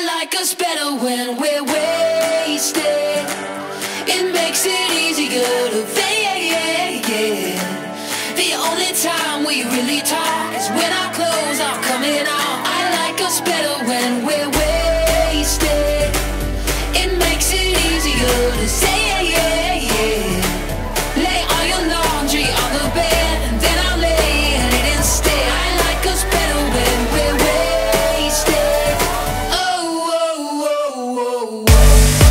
like us better when we're wasted. It makes it easier to fade. The only time we really talk is when our clothes are coming off. I like us better when we're wasted. It makes it easier to say lay all your laundry on the bed and then I'll lay in it instead. I like us better when we're wasted. Oh, oh, oh, oh, oh.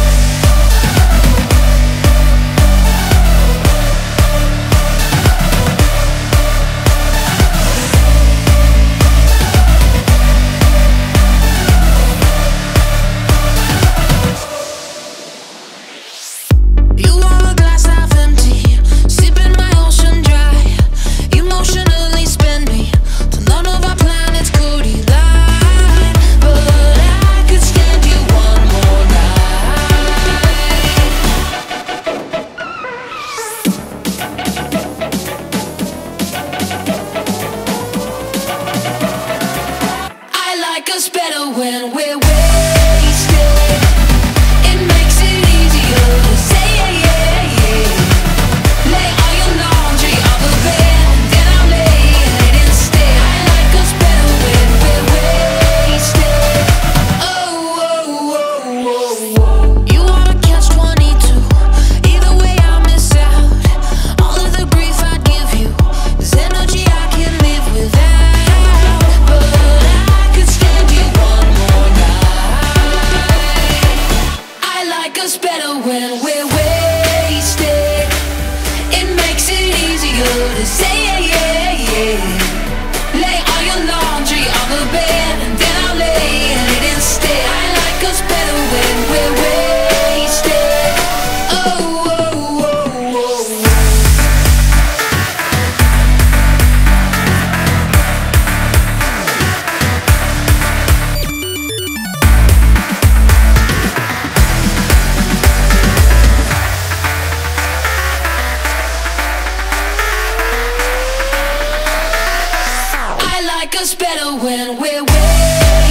You are a glass half empty, sipping my ocean dry. Emotionally spend me till none of our planets could align. But I could stand you one more night. I like us better when we're wasted. It makes it easier to say lay all your laundry on the bed and then I'll lay in it instead. I like us better when we're wasted. Oh, oh, oh, oh, oh. You wanna catch 22. Either way I'll miss out. All of the grief I'd give you is energy I can live without. But I could stand you one more night. I like us better when we're wasted. It makes it easier to say lay all your laundry on the bed and then I'll lay in it instead. I like us better when we're wasted. Oh, oh, oh, oh, oh. I like us better when we're wasted.